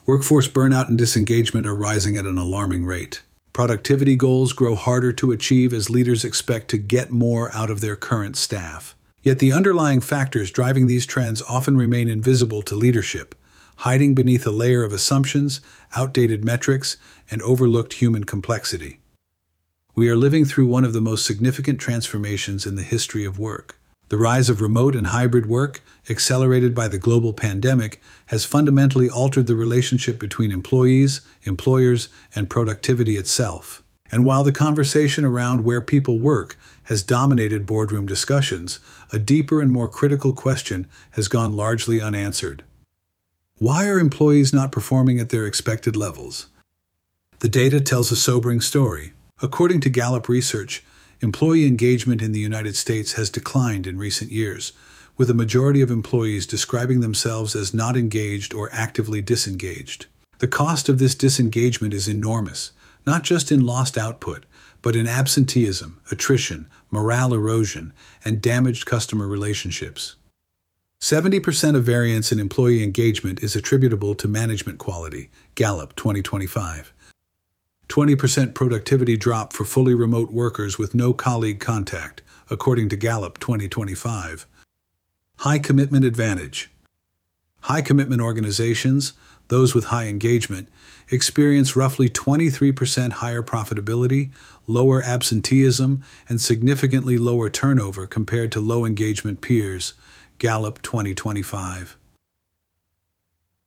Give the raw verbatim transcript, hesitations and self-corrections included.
Workforce burnout and disengagement are rising at an alarming rate. Productivity goals grow harder to achieve as leaders expect to get more out of their current staff. Yet the underlying factors driving these trends often remain invisible to leadership, hiding beneath a layer of assumptions, outdated metrics, and overlooked human complexity. We are living through one of the most significant transformations in the history of work. The rise of remote and hybrid work, accelerated by the global pandemic, has fundamentally altered the relationship between employees, employers, and productivity itself. And while the conversation around where people work has dominated boardroom discussions, a deeper and more critical question has gone largely unanswered. Why are employees not performing at their expected levels? The data tells a sobering story. According to Gallup research, employee engagement in the United States has declined in recent years, with a majority of employees describing themselves as not engaged or actively disengaged. The cost of this disengagement is enormous, not just in lost output, but in absenteeism, attrition, morale erosion, and damaged customer relationships. seventy percent of variance in employee engagement is attributable to management quality, Gallup twenty twenty-five. twenty percent productivity drop for fully remote workers with no colleague contact, according to Gallup twenty twenty-five. High commitment advantage. High commitment organizations, those with high engagement, experience roughly twenty-three percent higher profitability, lower absenteeism, and significantly lower turnover compared to low engagement peers, Gallup twenty twenty-five.